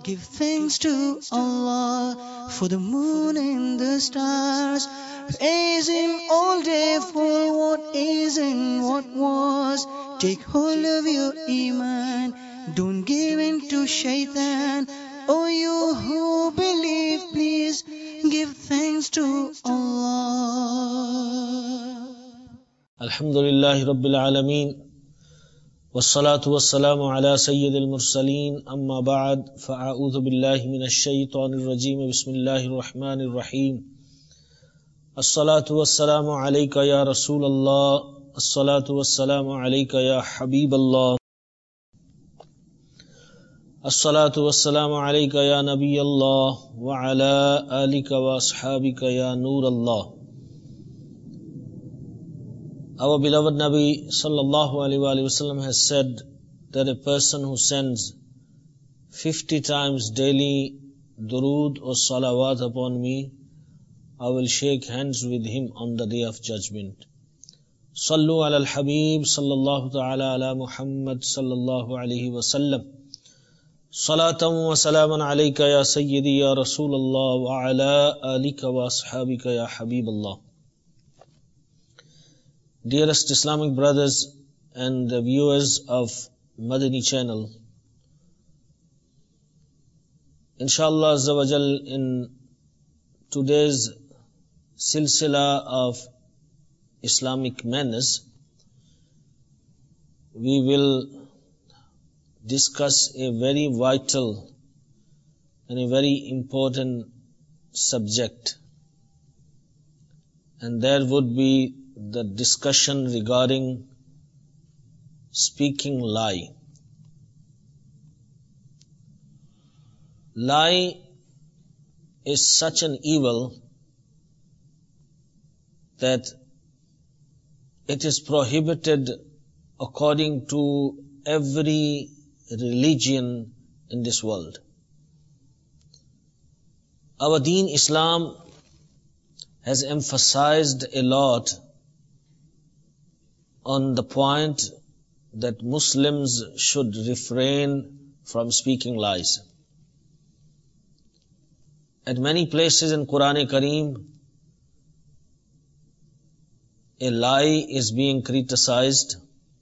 Give thanks to Allah for the moon and the stars. Praise Him all day for what is and what was. Take hold of your Iman, don't give in to shaitan. Oh, you who believe, please give thanks to Allah. Alhamdulillahi Rabbil Alameen. والصلاة والسلام على سيد المرسلين أما بعد فأعوذ بالله من الشيطان الرجيم بسم الله الرحمن الرحيم الصلاة والسلام عليك يا رسول الله الصلاة والسلام عليك يا حبيب الله الصلاة والسلام عليك يا نبي الله وعلى آلك وأصحابك يا نور الله. Our beloved Nabi sallallahu alaihi wasallam has said that a person who sends 50 times daily durood or salawat upon me, I will shake hands with him on the day of judgment. Sallu ala al-Habib sallallahu ta'ala ala Muhammad sallallahu alaihi wasallam. Salatan wa salaman alayka ya Sayyidi ya Rasulallah wa ala alika wa ashabika ya Habiballah. Dearest Islamic brothers and the viewers of Madani channel, Inshallah Azza wa Jal, in today's silsila of Islamic manners, we will discuss a very vital and a very important subject, and there would be the discussion regarding speaking lie. Lie is such an evil that it is prohibited according to every religion in this world. Our Deen Islam has emphasized a lot on the point that Muslims should refrain from speaking lies. At many places in Quran-e-Kareem, a lie is being criticized,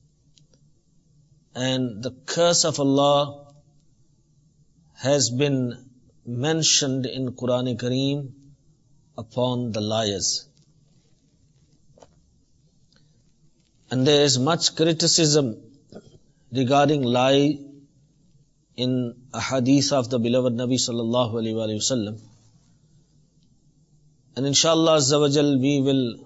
and the curse of Allah has been mentioned in Quran-e-Kareem upon the liars. And there is much criticism regarding lie in a hadith of the beloved Nabi sallallahu alaihi wasallam. And inshallah Azza wa Jal, we will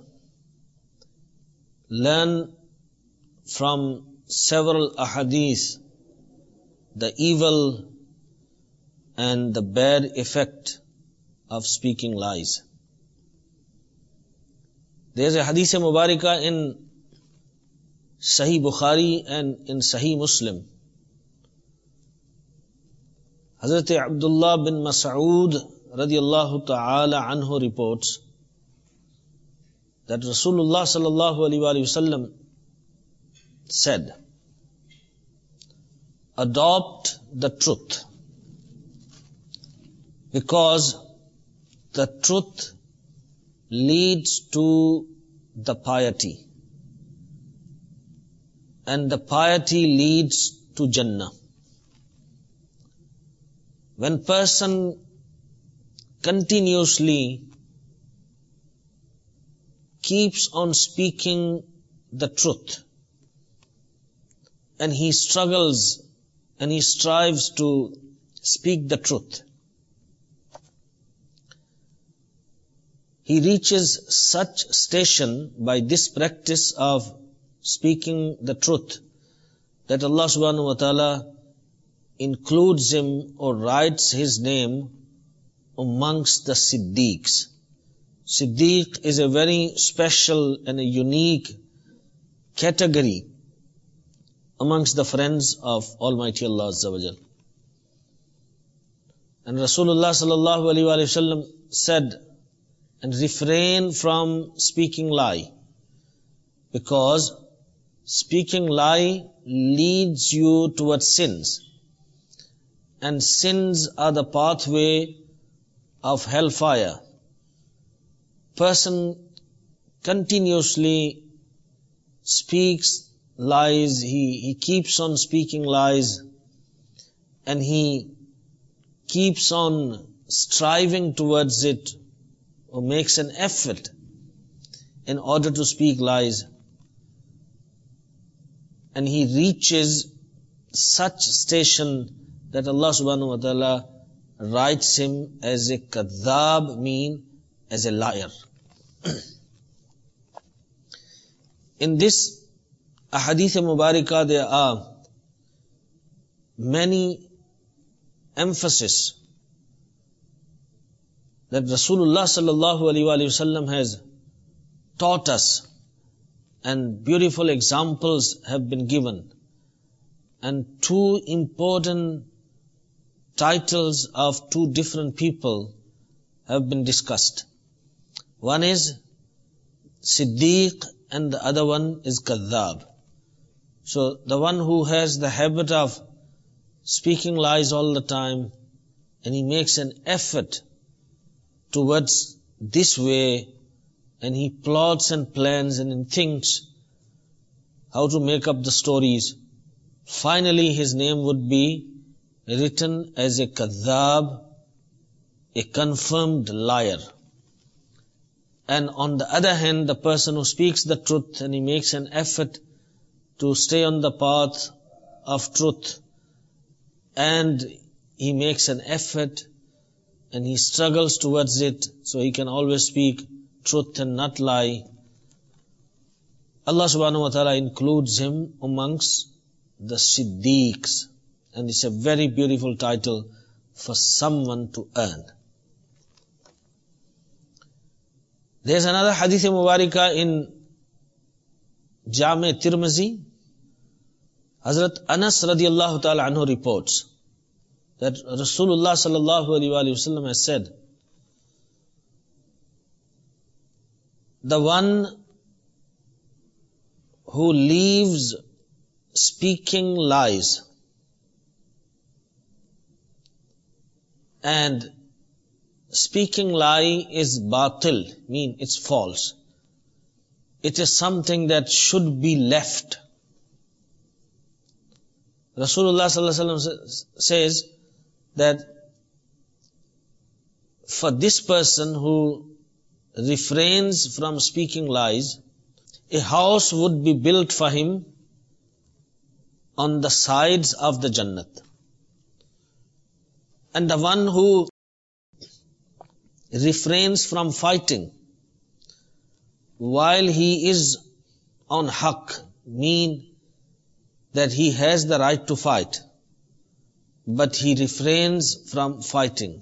learn from several ahadith the evil and the bad effect of speaking lies. There is a hadith mubarakah in Sahih Bukhari and in Sahih Muslim. Hazrat Abdullah bin Mas'ud radiyallahu ta'ala anhu reports that Rasulullah sallallahu alaihi wasallam said, adopt the truth, because the truth leads to the piety, and the piety leads to Jannah. When person continuously keeps on speaking the truth, and he struggles and he strives to speak the truth, he reaches such station by this practice of speaking the truth that Allah subhanahu wa ta'ala includes him or writes his name amongst the Siddiqs. Siddiq is a very special and a unique category amongst the friends of Almighty Allah Azza wa Jal. And Rasulullah sallallahu alaihi wasallam said, and refrain from speaking lie, because speaking lie leads you towards sins. and sins are the pathway of hellfire. Person continuously speaks lies, he keeps on speaking lies, and he keeps on striving towards it, or makes an effort in order to speak lies, and he reaches such station that Allah subhanahu wa ta'ala writes him as a kadhab, mean as a liar. In this ahadith mubarakah there are many emphasis that Rasulullah sallallahu alaihi wasallam has taught us, and beautiful examples have been given, and two important titles of two different people have been discussed. One is Siddiq and the other one is Kadhab. So the one who has the habit of speaking lies all the time, and he makes an effort towards this way, and he plots and plans and thinks how to make up the stories. Finally his name would be written as a kadhab, a confirmed liar. And on the other hand, the person who speaks the truth and he makes an effort to stay on the path of truth, and he makes an effort and he struggles towards it, so he can always speak truth and not lie, Allah subhanahu wa ta'ala includes him amongst the Siddiqs. And it's a very beautiful title for someone to earn. There's another hadith mubarakah in Jami' Tirmizi. Hazrat Anas radiallahu ta'ala anhu reports that Rasulullah sallallahu alaihi wasallam has said, the one who leaves speaking lies and speaking lie is batil, mean it's false. It is something that should be left. Rasulullah sallallahu alaihi wasallam says that for this person who refrains from speaking lies, a house would be built for him on the sides of the Jannat. And the one who refrains from fighting while he is on haqq, mean that he has the right to fight, but he refrains from fighting,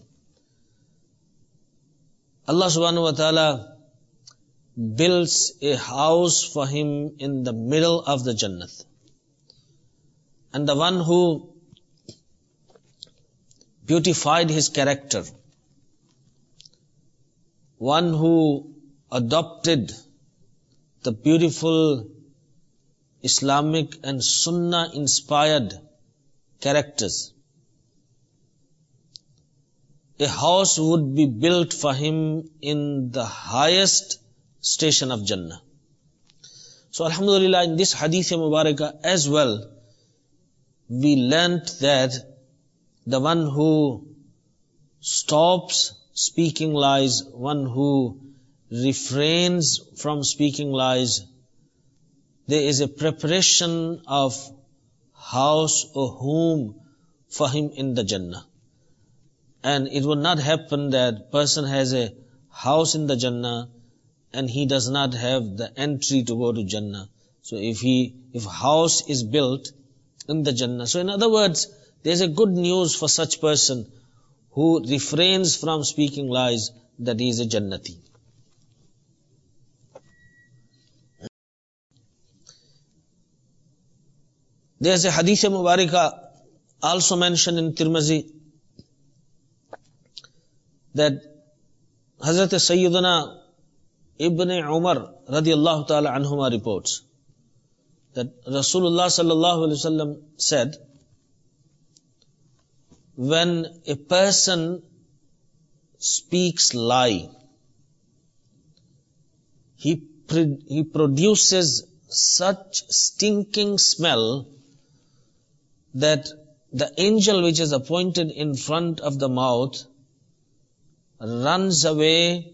Allah subhanahu wa ta'ala builds a house for him in the middle of the Jannat. And the one who beautified his character, one who adopted the beautiful Islamic and Sunnah inspired characters, a house would be built for him in the highest station of Jannah. So alhamdulillah, in this hadith mubarakah as well, we learnt that the one who stops speaking lies, one who refrains from speaking lies, there is a preparation of house or home for him in the Jannah. And it will not happen that person has a house in the Jannah and he does not have the entry to go to Jannah. So if house is built in the Jannah, so in other words, there's a good news for such person who refrains from speaking lies, that he is a Jannati. There's a hadith mubarakah also mentioned in Tirmizi that Hazrat Sayyidina Ibn Umar radiallahu ta'ala anhuma reports that Rasulullah sallallahu alaihi wasallam said when a person speaks lie, he produces such stinking smell that the angel which is appointed in front of the mouth runs away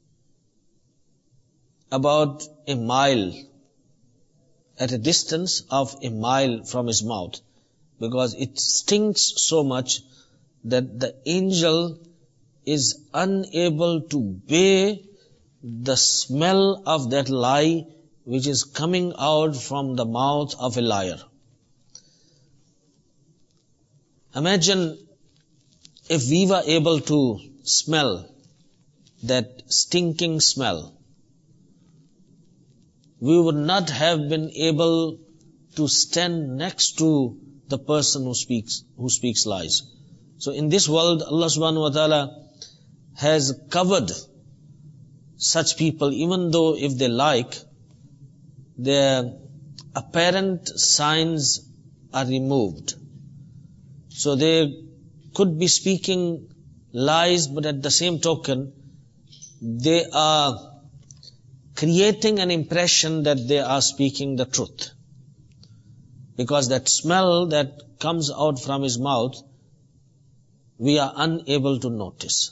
about a mile, at a distance of a mile from his mouth, because it stinks so much that the angel is unable to bear the smell of that lie which is coming out from the mouth of a liar. Imagine if we were able to smell that stinking smell, we would not have been able to stand next to the person who speaks lies. So in this world, Allah subhanahu wa ta'ala has covered such people, even though if they like, their apparent signs are removed. So they could be speaking lies, but at the same token, they are creating an impression that they are speaking the truth. Because that smell that comes out from his mouth, we are unable to notice.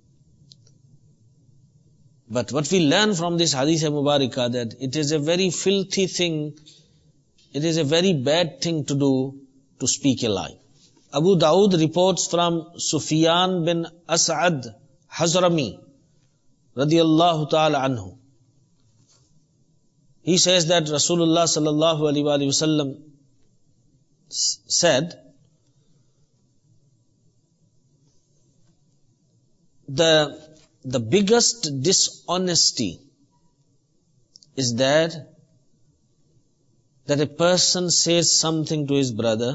But what we learn from this hadith mubarakah, that it is a very filthy thing, it is a very bad thing to do, to speak a lie. Abu Dawood reports from Sufyan bin As'ad Hazrami radiyallahu ta'ala anhu. He says that Rasulullah sallallahu alaihi wasallam said, the biggest dishonesty is that a person says something to his brother,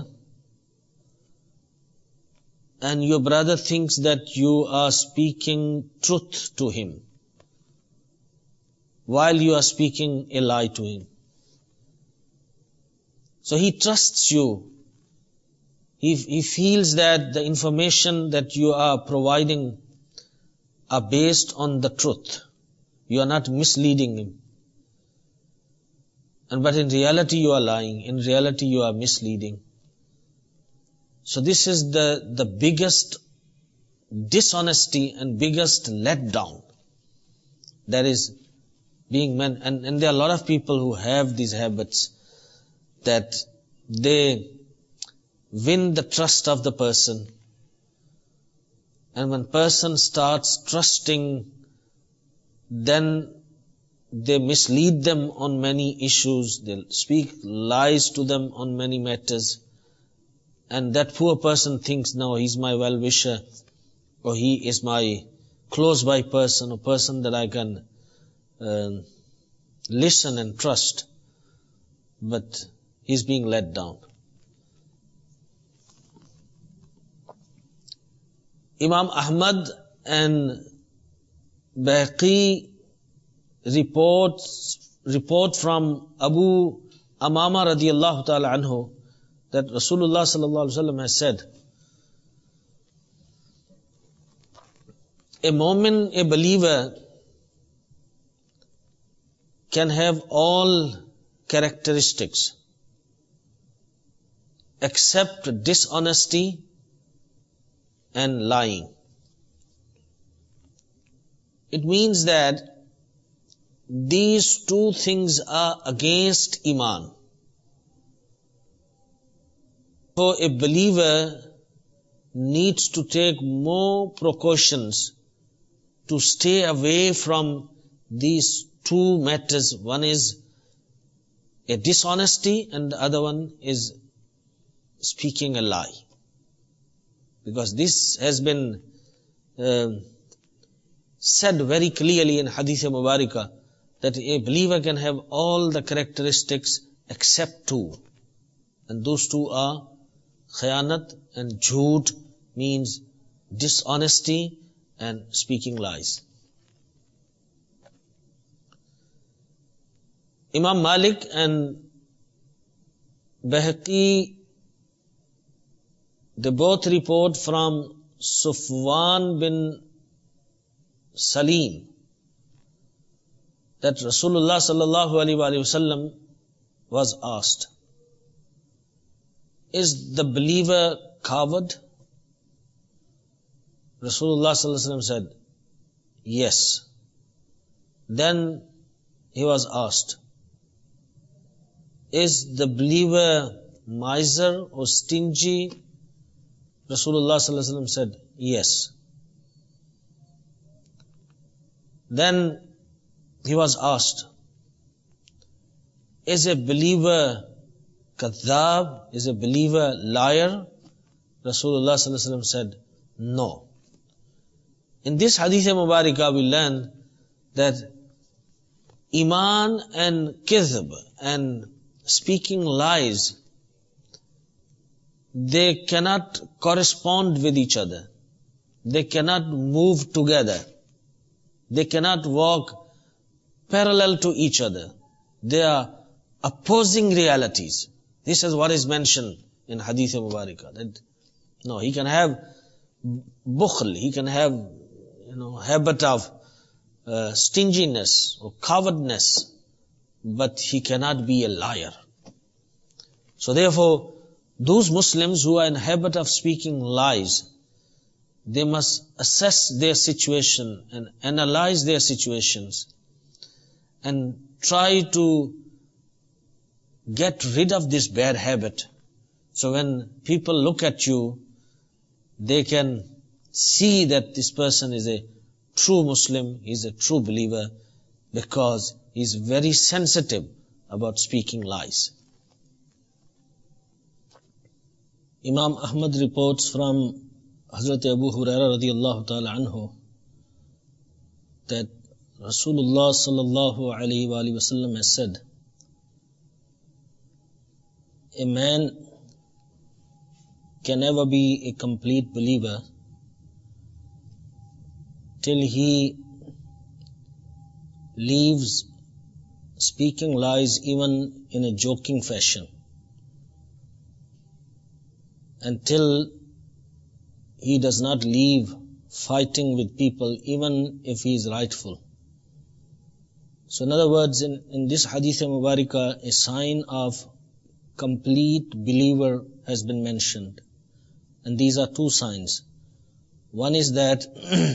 and your brother thinks that you are speaking truth to him, while you are speaking a lie to him. So he trusts you. He feels that the information that you are providing are based on the truth. You are not misleading him. But in reality you are lying. In reality you are misleading. So this is the biggest dishonesty and biggest letdown that is being meant. And there are a lot of people who have these habits, that they win the trust of the person, and when person starts trusting, then they mislead them on many issues, they'll speak lies to them on many matters, and that poor person thinks, now he's my well-wisher, or he is my close-by person, or person that I can listen and trust, but he's being let down. Imam Ahmad and Bayhaqi report from Abu Amama radiyallahu ta'ala anhu that Rasulullah sallallahu alaihi wasallam has said, a mu'min, a believer, can have all characteristics except dishonesty and lying. It means that these two things are against Iman. So a believer needs to take more precautions to stay away from these two matters. One is a dishonesty and the other one is speaking a lie. Because this has been said very clearly in Hadith Mubarakah, that a believer can have all the characteristics except two. And those two are khayanat and jhoot, means dishonesty and speaking lies. Imam Malik and Bayhaqi They both report from Sufwan bin Salim that Rasulullah sallallahu alaihi wasallam was asked, is the believer coward? Rasulullah sallallahu alaihi wasallam said, yes. Then he was asked, is the believer miser or stingy? Rasulullah sallallahu alaihi wasallam said, yes. Then he was asked, is a believer kadhab? Is a believer liar? Rasulullah sallallahu alaihi wasallam said, no. In this hadith mubarakah we learn that iman and kidhb and speaking lies, they cannot correspond with each other. They cannot move together. They cannot walk parallel to each other. They are opposing realities. This is what is mentioned in Hadith Mubarakah. That no, he can have bukhl, he can have habit of stinginess or cowardness, but he cannot be a liar. So therefore, those Muslims who are in habit of speaking lies, they must assess their situation and analyze their situations and try to get rid of this bad habit. So when people look at you, they can see that this person is a true Muslim, he is a true believer, because he is very sensitive about speaking lies. Imam Ahmad reports from Hazrat Abu Hurairah radiyallahu ta'ala anhu that Rasulullah sallallahu alayhi wa sallam has said, a man can never be a complete believer till he leaves speaking lies even in a joking fashion, until he does not leave fighting with people even if he is rightful. So in other words, in this Hadith Mubarakah, a sign of complete believer has been mentioned. And these are two signs. One is that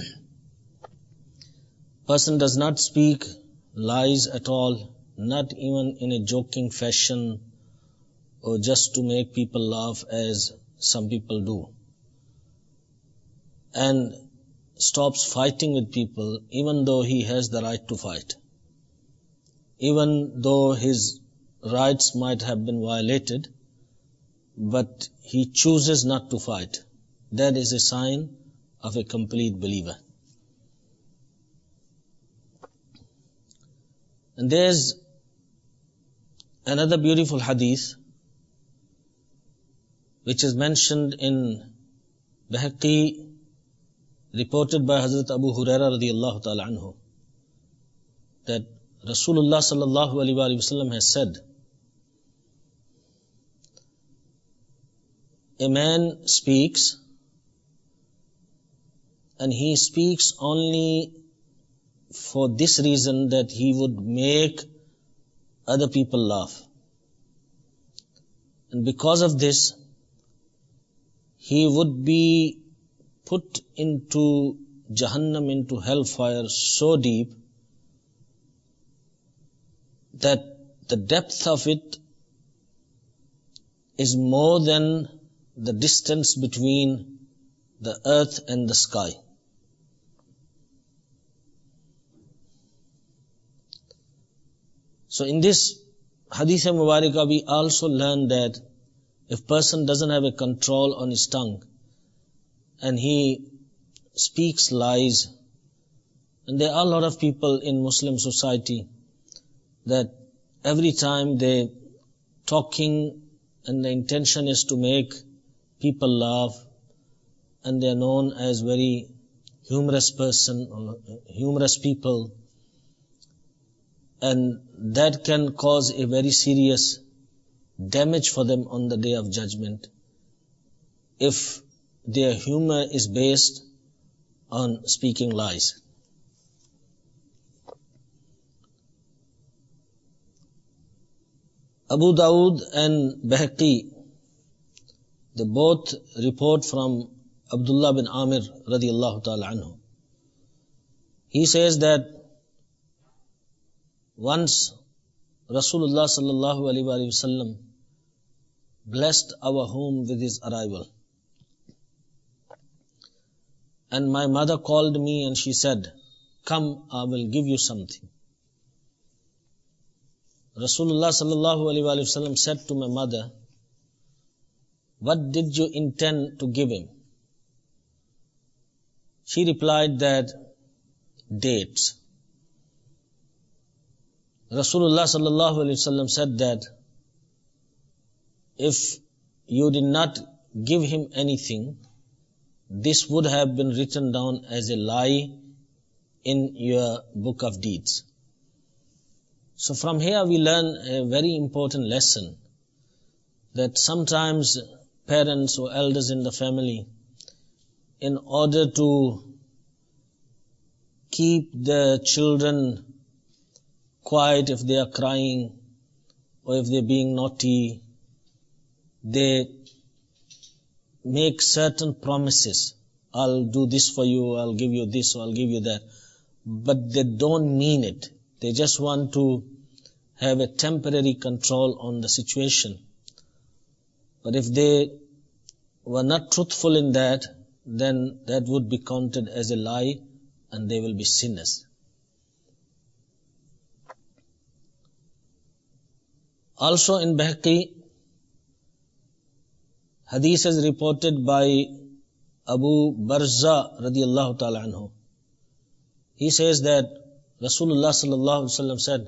person does not speak lies at all, not even in a joking fashion or just to make people laugh as some people do. And stops fighting with people even though he has the right to fight. Even though his rights might have been violated, but he chooses not to fight. That is a sign of a complete believer. And there's another beautiful hadith which is mentioned in Bahaqi, reported by Hazrat Abu Hurairah radiyallahu ta'ala anhu, that Rasulullah sallallahu alaihi wasallam has said, a man speaks and he speaks only for this reason, that he would make other people laugh. And because of this, he would be put into Jahannam, into hellfire so deep that the depth of it is more than the distance between the earth and the sky. So in this Hadith Mubarakah, we also learn that if person doesn't have a control on his tongue and he speaks lies, and there are a lot of people in Muslim society that every time they talking and the intention is to make people laugh, and they are known as very humorous person or humorous people, and that can cause a very serious damage for them on the Day of Judgment. if their humor is based on speaking lies. Abu Dawud and Bayhaqi, they both report from Abdullah bin Amir radiyallahu ta'ala anhu. He says that once Rasulullah sallallahu alaihi wasallam blessed our home with his arrival. And my mother called me and she said, "Come, I will give you something." Rasulullah sallallahu alaihi wasallam said to my mother, "What did you intend to give him?" She replied that, "Dates." Rasulullah sallallahu alaihi wasallam said that, "If you did not give him anything, this would have been written down as a lie in your book of deeds." So from here we learn a very important lesson, that sometimes parents or elders in the family, in order to keep the children quiet if they are crying or if they're being naughty, they make certain promises. I'll do this for you, I'll give you this, or I'll give you that. But they don't mean it. They just want to have a temporary control on the situation. But if they were not truthful in that, then that would be counted as a lie and they will be sinners. Also in Bayhaqi, hadith is reported by Abu Barza radiyallahu ta'ala anhu. He says that Rasulullah sallallahu alaihi wasallam said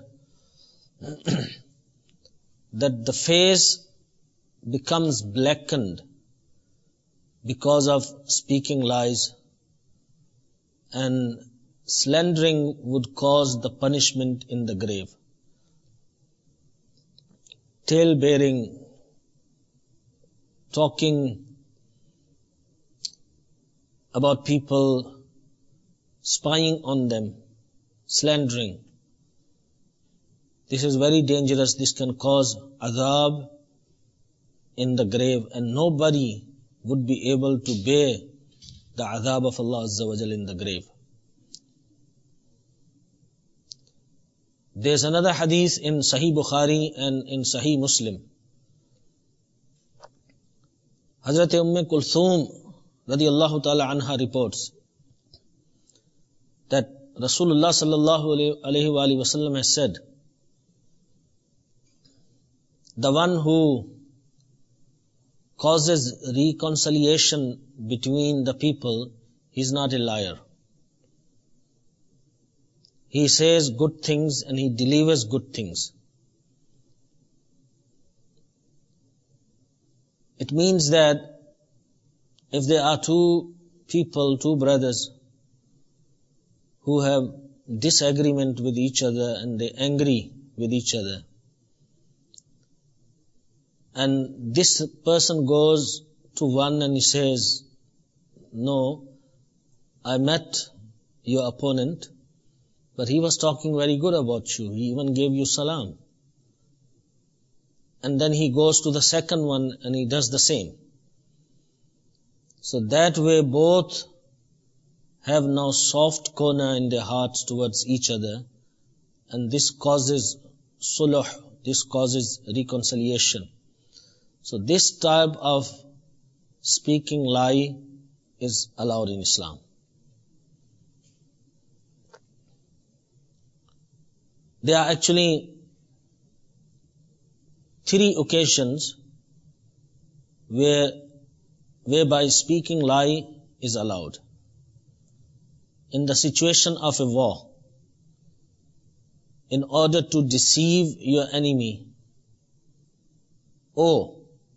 that the face becomes blackened because of speaking lies, and slandering would cause the punishment in the grave. Tale-bearing, talking about people, spying on them, slandering. This is very dangerous. This can cause adhab in the grave, and nobody would be able to bear the adhab of Allah Azza wa Jal in the grave. There's another hadith in Sahih Bukhari and in Sahih Muslim. Hazrat Kulthum radiyallahu ta'ala anha reports that Rasulullah sallallahu alayhi wa sallam has said, "The one who causes reconciliation between the people is not a liar. He says good things and he delivers good things." It means that if there are two people, two brothers, who have disagreement with each other and they're angry with each other, and this person goes to one and he says, "No, I met your opponent, but he was talking very good about you. He even gave you salam." And then he goes to the second one and he does the same. So that way both have now soft corner in their hearts towards each other, and this causes sulh, this causes reconciliation. So this type of speaking lie is allowed in Islam. There are actually 3 occasions whereby speaking lie is allowed. In the situation of a war, in order to deceive your enemy, or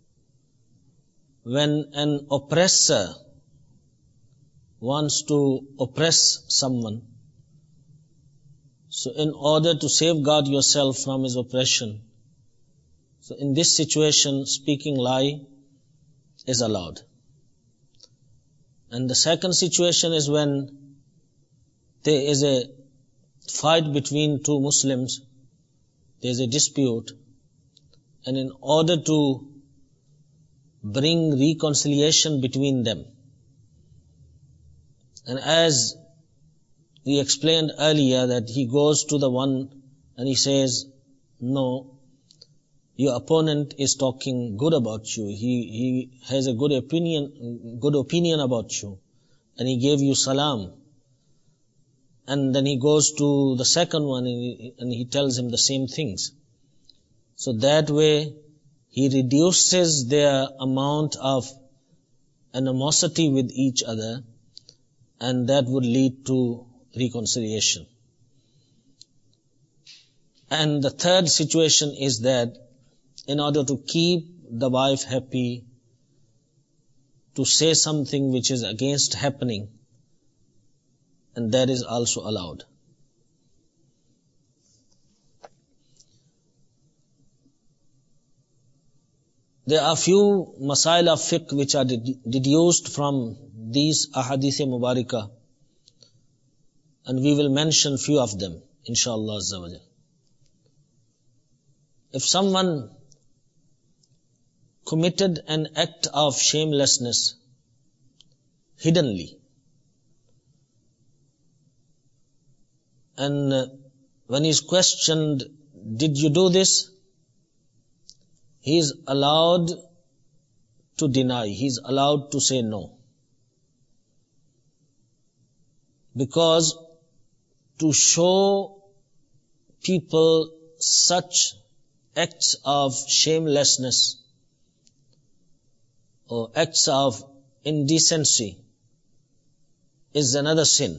when an oppressor wants to oppress someone, so in order to safeguard yourself from his oppression, so in this situation, speaking lie is allowed. And the second situation is when there is a fight between two Muslims, there is a dispute, and in order to bring reconciliation between them, and as we explained earlier that he goes to the one and he says, no, your opponent is talking good about you. He has a good opinion about you. And he gave you salam. And then he goes to the second one and he tells him the same things. So that way he reduces their amount of animosity with each other, and that would lead to reconciliation. And the third situation is that in order to keep the wife happy, to say something which is against happening, and that is also allowed. There are few masail of fiqh which are deduced from these ahadith mubarakah, and we will mention few of them, inshallah azza wa jal. If someone committed an act of shamelessness hiddenly, and when he is questioned, did you do this? He is allowed to deny, he is allowed to say no. Because to show people such acts of shamelessness or acts of indecency is another sin.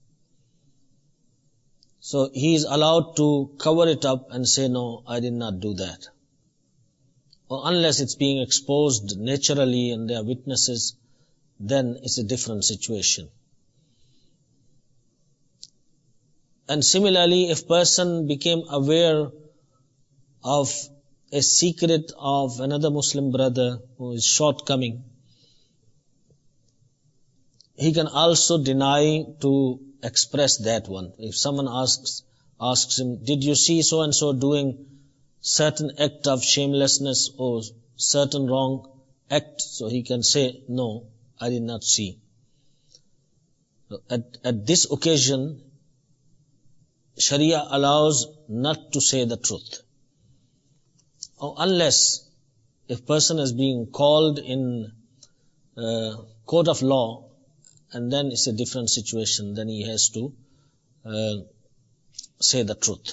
So he is allowed to cover it up and say, no, I did not do that. Or unless it's being exposed naturally and there are witnesses, then it's a different situation. And similarly, if person became aware of a secret of another Muslim brother who is shortcoming, he can also deny to express that one. If someone asks him, did you see so and so doing certain act of shamelessness or certain wrong act? So he can say, no, I did not see. At this occasion, Sharia allows not to say the truth. Or unless if person is being called in court of law, and then it's a different situation, then he has to say the truth.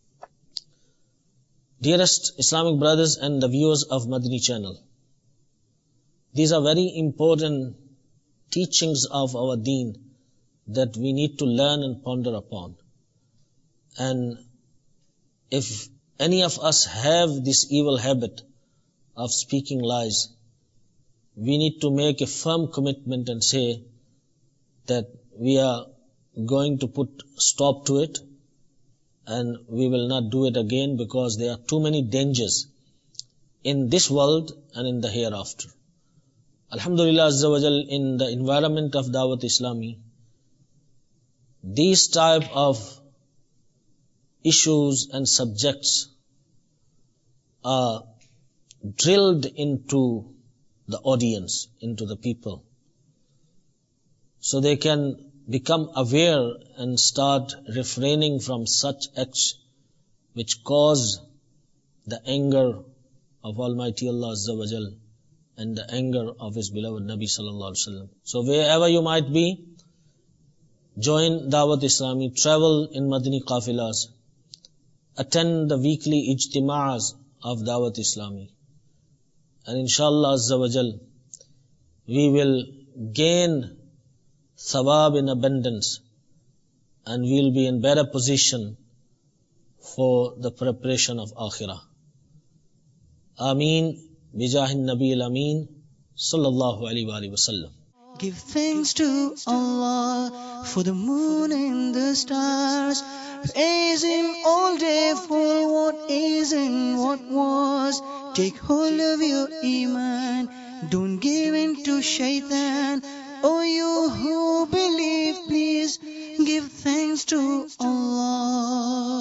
Dearest Islamic brothers and the viewers of Madani channel, these are very important teachings of our deen that we need to learn and ponder upon. And if any of us have this evil habit of speaking lies, we need to make a firm commitment and say that we are going to put stop to it, and we will not do it again, because there are too many dangers in this world and in the hereafter. Alhamdulillah Azza wa Jal, in the environment of Dawat Islami, these type of issues and subjects are drilled into the audience, into the people, so they can become aware and start refraining from such acts which cause the anger of Almighty Allah Azza wa Jal and the anger of His beloved Nabi Sallallahu Alaihi Wasallam. So wherever you might be, join Dawat Islami, travel in Madani Qafilas, attend the weekly ijtima'as of Dawat Islami, and inshallah Azza wa Jal, we will gain thawab in abundance, and we will be in better position for the preparation of akhirah. Ameen. Bijahin Nabi al-Ameen sallallahu alaihi wasallam. Give thanks to Allah for the moon and the stars. Praise Him all day for what is and what was. Take hold of your iman, don't give in to shaitan. O you who believe, please give thanks to Allah.